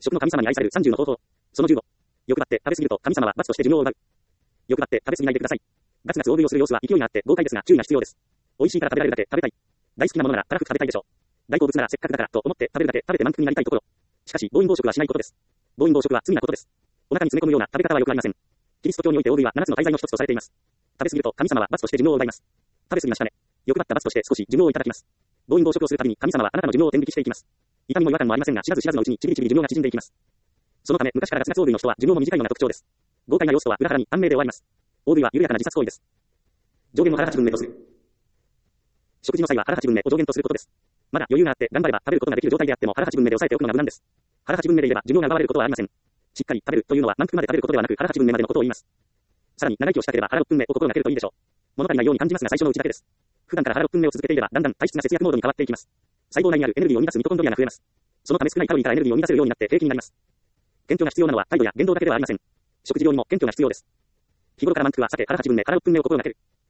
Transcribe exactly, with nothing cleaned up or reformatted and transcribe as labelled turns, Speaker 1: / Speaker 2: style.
Speaker 1: 食の神様に愛されるさんじゅうの方法。そのじゅうご。欲張って食べ過ぎると神様は罰として寿命を奪う。欲張って食べ過ぎないでください。ガツガツ大食いをする様子は勢いがあって豪快ですが注意が必要です。美味しいから食べられるだけ食べたい。大好きなものならたらふく食べたいでしょう。大好物ならせっかくだからと思って食べるだけ食べて満腹になりたいところ。しかし暴飲暴食はしないことです。暴飲暴食は罪なことです。お腹に詰め込むような食べ方は良くありません。キリスト教において大食いはななつの大罪の一つとされています。食べ過ぎると神様は罰として寿命を奪います。食べ過ぎましたね。欲張った罰として少し寿命をいただきます。暴飲暴食をするたびに神様はあなたの寿命を天引きしていきます。痛みも違和感もありませんが知らず知らずのうちにちびちび寿命が縮んでいきます。そのため昔からガツガツ大食いの人は寿命も短いのが特徴です。豪快な要素は裏腹に短命で終わります。大食いは緩やかな自殺行為です。上限も腹八分目とする。食事の際は腹八分目を上限とすることです。まだ余裕があって頑張れば食べることができる状態であっても腹八分目で抑えておくのが無難です。腹八分目でいれば寿命が奪われることはありません。しっかり食べるというのは満腹まで食べることではなく腹八分目までのことを言います。さらに長生きをしたければ腹六分目を心がけるといいでしょう。物足りないように感じますが最初のうちだけです。普段から腹六分目を続けていればだんだん体質が節約モードに変わっていきます。細胞内にあるエネルギーを生み出すミトコンドリアが増えます。そのため少ないカロリーからエネルギーを生み出せるようになって平気になります。謙虚が必要なのは態度や言動だけではありません。食事量にも謙虚が必要です。日頃から満腹は避け腹八分目から六分目を心がける。